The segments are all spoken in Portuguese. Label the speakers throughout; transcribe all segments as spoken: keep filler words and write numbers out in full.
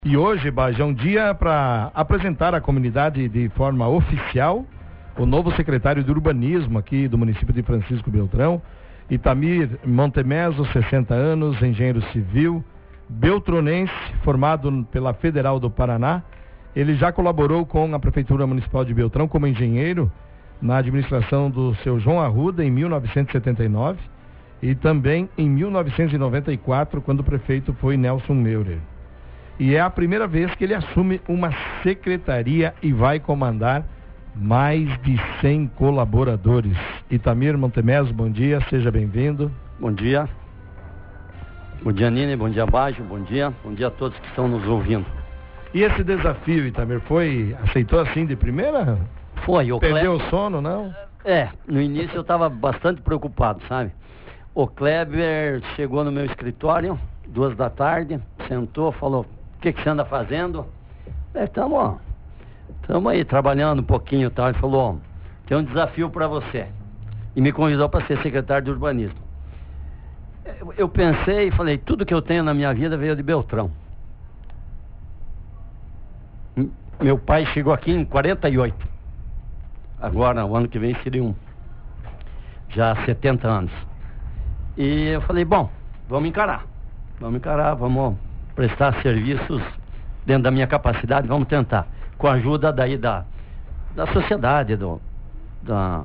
Speaker 1: E hoje, Baja, é um dia para apresentar à comunidade de forma oficial o novo secretário de urbanismo aqui do município de Francisco Beltrão, Itamir Montemeso, sessenta anos, engenheiro civil, beltronense, formado pela Federal do Paraná. Ele já colaborou com a Prefeitura Municipal de Beltrão como engenheiro na administração do seu João Arruda em mil novecentos e setenta e nove e também em mil novecentos e noventa e quatro, quando o prefeito foi Nelson Meurer. E é a primeira vez que ele assume uma secretaria e vai comandar mais de cem colaboradores. Itamir Montemeso, bom dia, seja bem-vindo.
Speaker 2: Bom dia. Bom dia, Nini, bom dia, Bajo, bom dia. Bom dia a todos que estão nos ouvindo.
Speaker 1: E esse desafio, Itamir, foi, aceitou assim de primeira?
Speaker 2: Foi. O
Speaker 1: Perdeu
Speaker 2: Kleber...
Speaker 1: o sono, não?
Speaker 2: É, no início eu estava bastante preocupado, sabe? O Kleber chegou no meu escritório, duas da tarde, sentou, falou: o que, que você anda fazendo? Estamos estamos aí trabalhando um pouquinho e tal. Ele falou: tem um desafio para você. E me convidou para ser secretário de urbanismo. Eu, eu pensei e falei: tudo que eu tenho na minha vida veio de Beltrão. Meu pai chegou aqui em quarenta e oito. Agora, o ano que vem, seria um. Já há setenta anos. E eu falei: bom, vamos encarar. Vamos encarar, vamos prestar serviços dentro da minha capacidade, vamos tentar, com a ajuda daí da, da sociedade, do, da,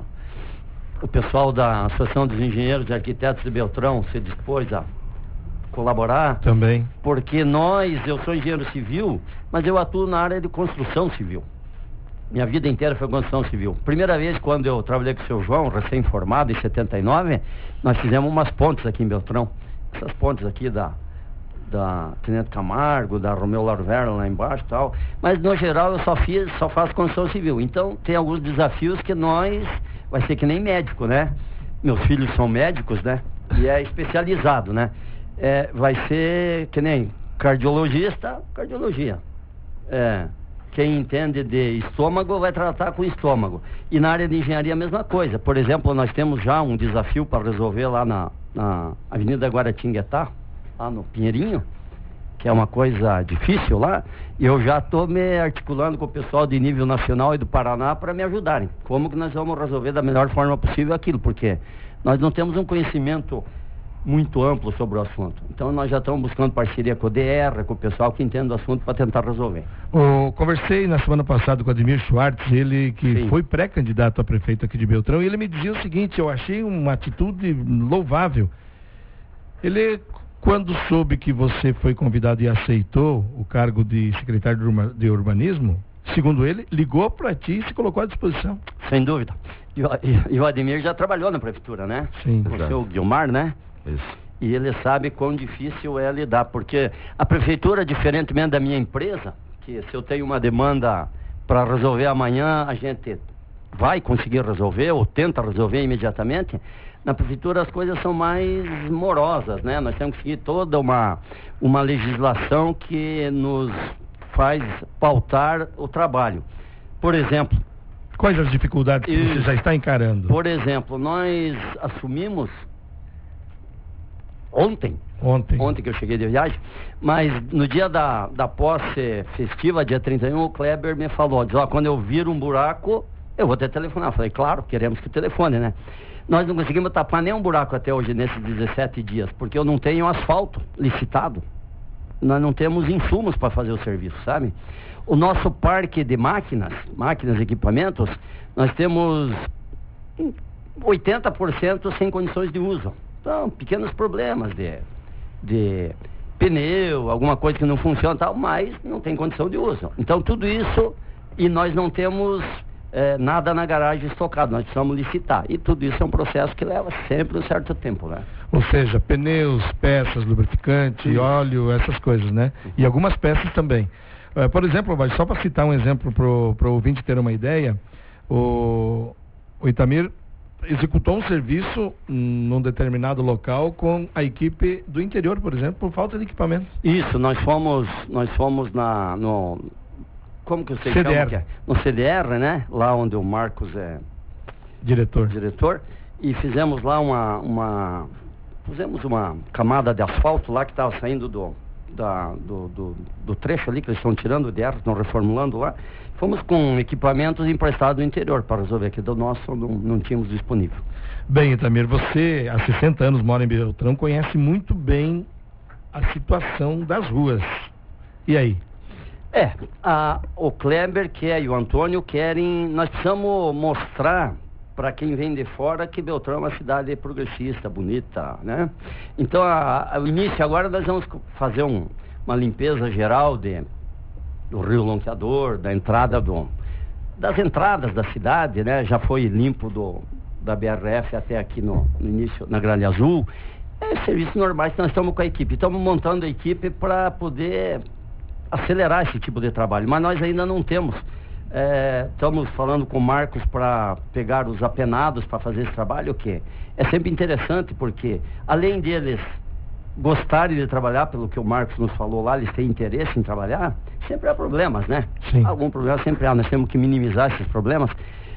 Speaker 2: o pessoal da Associação dos Engenheiros e Arquitetos de Beltrão se dispôs a colaborar.
Speaker 1: Também.
Speaker 2: Porque nós, eu sou engenheiro civil, mas eu atuo na área de construção civil. Minha vida inteira foi construção civil. Primeira vez, quando eu trabalhei com o seu João, recém-formado, em setenta e nove, nós fizemos umas pontes aqui em Beltrão. Essas pontes aqui da... da Tenente Camargo, da Romeu Larverna lá embaixo e tal, mas no geral eu só fiz, só faço construção civil. Então tem alguns desafios que nós, vai ser que nem médico, né? Meus filhos são médicos, né? E é especializado, né? É, vai ser que nem cardiologista, cardiologia. É, quem entende de estômago vai tratar com estômago. E na área de engenharia a mesma coisa. Por exemplo, nós temos já um desafio para resolver lá na, na Avenida Guaratinguetá, lá no Pinheirinho, que é uma coisa difícil lá, e eu já estou me articulando com o pessoal de nível nacional e do Paraná para me ajudarem. Como que nós vamos resolver da melhor forma possível aquilo, porque nós não temos um conhecimento muito amplo sobre o assunto. Então nós já estamos buscando parceria com o D R, com o pessoal que entende do assunto para tentar resolver.
Speaker 1: Eu conversei na semana passada com o Ademir Schwartz, ele que
Speaker 2: Sim.
Speaker 1: foi pré-candidato a prefeito aqui de Beltrão, e ele me dizia o seguinte: eu achei uma atitude louvável. Ele... Quando soube que você foi convidado e aceitou o cargo de secretário de urbanismo, segundo ele, ligou para ti e se colocou à disposição.
Speaker 2: Sem dúvida. E o, e, e o Ademir já trabalhou na prefeitura, né?
Speaker 1: Sim.
Speaker 2: O seu Guilmar, né?
Speaker 1: Isso.
Speaker 2: E ele sabe quão difícil é lidar, porque a prefeitura, diferentemente da minha empresa, que se eu tenho uma demanda para resolver amanhã, a gente vai conseguir resolver ou tenta resolver imediatamente. Na prefeitura as coisas são mais morosas, né? Nós temos que seguir toda uma, uma legislação que nos faz pautar o trabalho. Por exemplo...
Speaker 1: Quais as dificuldades que você já está encarando?
Speaker 2: Por exemplo, nós assumimos ontem,
Speaker 1: ontem,
Speaker 2: ontem que eu cheguei de viagem, mas no dia da, da posse festiva, dia trinta e um, o Kleber me falou, diz, ó, quando eu vir um buraco, eu vou ter telefonar. Eu falei: claro, queremos que telefone, né? Nós não conseguimos tapar nenhum buraco até hoje, nesses dezessete dias, porque eu não tenho asfalto licitado. Nós não temos insumos para fazer o serviço, sabe? O nosso parque de máquinas, máquinas e equipamentos, nós temos oitenta por cento sem condições de uso. Então, pequenos problemas de, de pneu, alguma coisa que não funciona e tal, mas não tem condição de uso. Então, tudo isso, e nós não temos... É, nada na garagem estocado, nós precisamos licitar. E tudo isso é um processo que leva sempre um certo tempo, né?
Speaker 1: Ou seja, pneus, peças, lubrificante, Sim. óleo, essas coisas, né? E algumas peças também. Uh, por exemplo, só para citar um exemplo para o ouvinte ter uma ideia, o, o Itamir executou um serviço num determinado local com a equipe do interior, por exemplo, por falta de equipamento.
Speaker 2: Isso, nós fomos, nós fomos na... No, como que você
Speaker 1: C D R.
Speaker 2: chama? Que é? No C D R, né? Lá onde o Marcos é
Speaker 1: diretor.
Speaker 2: diretor. E fizemos lá uma, uma... Fizemos uma camada de asfalto lá que estava saindo do, da, do, do, do trecho ali que eles estão tirando de erro, estão reformulando lá. Fomos com equipamentos emprestados do interior para resolver, que do nosso não, não tínhamos disponível.
Speaker 1: Bem, Itamir, você há sessenta anos mora em Beltrão, conhece muito bem a situação das ruas. E aí?
Speaker 2: É, a, o Kleber quer e o Antônio querem, nós precisamos mostrar para quem vem de fora que Beltrão é uma cidade progressista, bonita, né? Então, a, a, o início agora nós vamos fazer um, uma limpeza geral de, do Rio Lonqueador, da entrada do, das entradas da cidade, né? Já foi limpo do, da B R F até aqui no, no início, na Gralha Azul. É serviços normais que nós estamos com a equipe. Estamos montando a equipe para poder acelerar esse tipo de trabalho, mas nós ainda não temos. É, estamos falando com o Marcos para pegar os apenados para fazer esse trabalho, o que é sempre interessante, porque além deles gostarem de trabalhar, pelo que o Marcos nos falou lá, eles têm interesse em trabalhar, sempre há problemas, né?
Speaker 1: Sim.
Speaker 2: Algum problema sempre há, nós temos que minimizar esses problemas.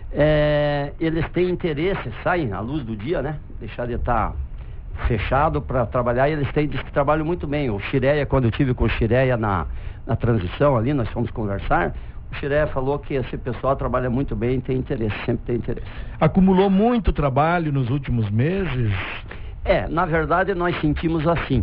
Speaker 2: É, eles têm interesse, saem à luz do dia, né? Deixar de estar fechado para trabalhar, e eles têm, diz que trabalham muito bem. O Xireia, quando eu tive com o Xireia na, na transição ali, nós fomos conversar, o Xireia falou que esse pessoal trabalha muito bem e tem interesse, sempre tem interesse.
Speaker 1: Acumulou muito trabalho nos últimos meses?
Speaker 2: É, na verdade nós sentimos assim,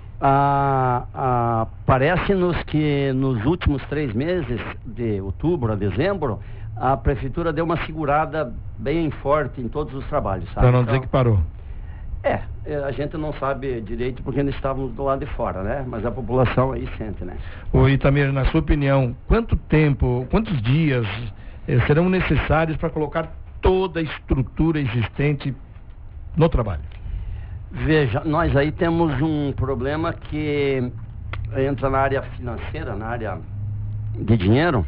Speaker 2: ah, ah, parece-nos que nos últimos três meses, de outubro a dezembro, a prefeitura deu uma segurada bem forte em todos os trabalhos, sabe?
Speaker 1: Para não
Speaker 2: então,
Speaker 1: dizer que parou.
Speaker 2: É, a gente não sabe direito porque nós estávamos do lado de fora, né? Mas a população aí sente, né?
Speaker 1: Ô Itamir, na sua opinião, quanto tempo, quantos dias eh, serão necessários para colocar toda a estrutura existente no trabalho?
Speaker 2: Veja, nós aí temos um problema que entra na área financeira, na área de dinheiro,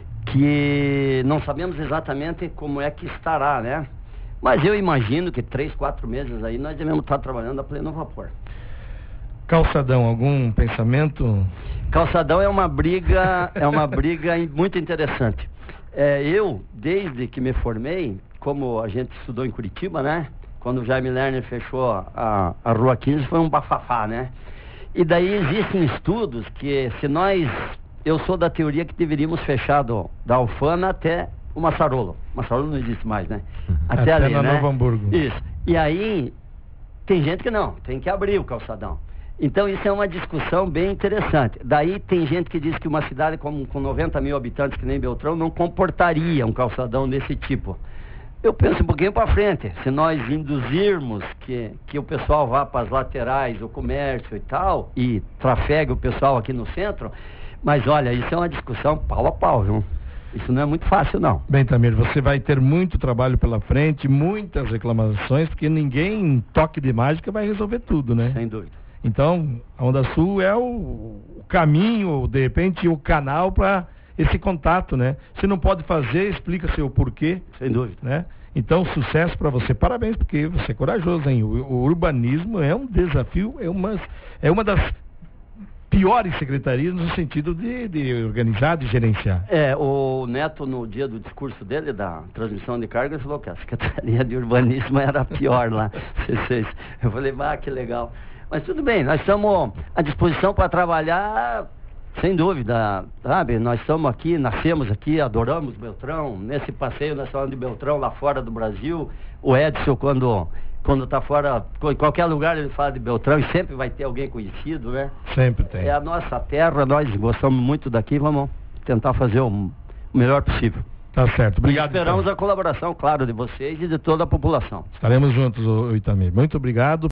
Speaker 2: que não sabemos exatamente como é que estará, né? Mas eu imagino que três, quatro meses aí nós devemos estar trabalhando a pleno vapor.
Speaker 1: Calçadão, algum pensamento?
Speaker 2: Calçadão é uma briga, é uma briga muito interessante. É, eu, desde que me formei, como a gente estudou em Curitiba, né? Quando o Jaime Lerner fechou a, a Rua quinze, foi um bafafá, né? E daí existem estudos que se nós... Eu sou da teoria que deveríamos fechar do, da Alfana até o Massarolo. Massarolo não existe mais, né?
Speaker 1: Até, até
Speaker 2: ali,
Speaker 1: na
Speaker 2: né?
Speaker 1: Novo Hamburgo.
Speaker 2: Isso. E aí, tem gente que não, tem que abrir o calçadão. Então isso é uma discussão bem interessante. Daí tem gente que diz que uma cidade com, com noventa mil habitantes, que nem Beltrão, não comportaria um calçadão desse tipo. Eu penso um pouquinho para frente. Se nós induzirmos que, que o pessoal vá para as laterais, o comércio e tal, e trafegue o pessoal aqui no centro, mas olha, isso é uma discussão pau a pau, viu? Isso não é muito fácil, não.
Speaker 1: Bem, Itamir, você vai ter muito trabalho pela frente, muitas reclamações, porque ninguém em toque de mágica vai resolver tudo, né?
Speaker 2: Sem dúvida.
Speaker 1: Então, a Onda Sul é o, o caminho, de repente, o canal para esse contato, né? Se não pode fazer, explica-se o porquê.
Speaker 2: Sem dúvida.
Speaker 1: Né? Então, sucesso para você. Parabéns, porque você é corajoso, hein? O, o urbanismo é um desafio, é uma, é uma das piores secretarias no sentido de, de organizar, de gerenciar.
Speaker 2: É, o Neto, no dia do discurso dele, da transmissão de cargas, falou que a Secretaria de Urbanismo era a pior lá. Eu falei, ah, que legal. Mas tudo bem, nós estamos à disposição para trabalhar, sem dúvida, sabe? Nós estamos aqui, nascemos aqui, adoramos Beltrão. Nesse passeio nós falamos de Beltrão lá fora do Brasil. O Edson, quando... Quando está fora, em qualquer lugar ele fala de Beltrão e sempre vai ter alguém conhecido, né?
Speaker 1: Sempre tem.
Speaker 2: É a nossa terra, nós gostamos muito daqui, vamos tentar fazer o melhor possível.
Speaker 1: Tá certo, obrigado.
Speaker 2: E esperamos
Speaker 1: então.
Speaker 2: a colaboração, claro, de vocês e de toda a população.
Speaker 1: Estaremos juntos, Itamir. Muito obrigado.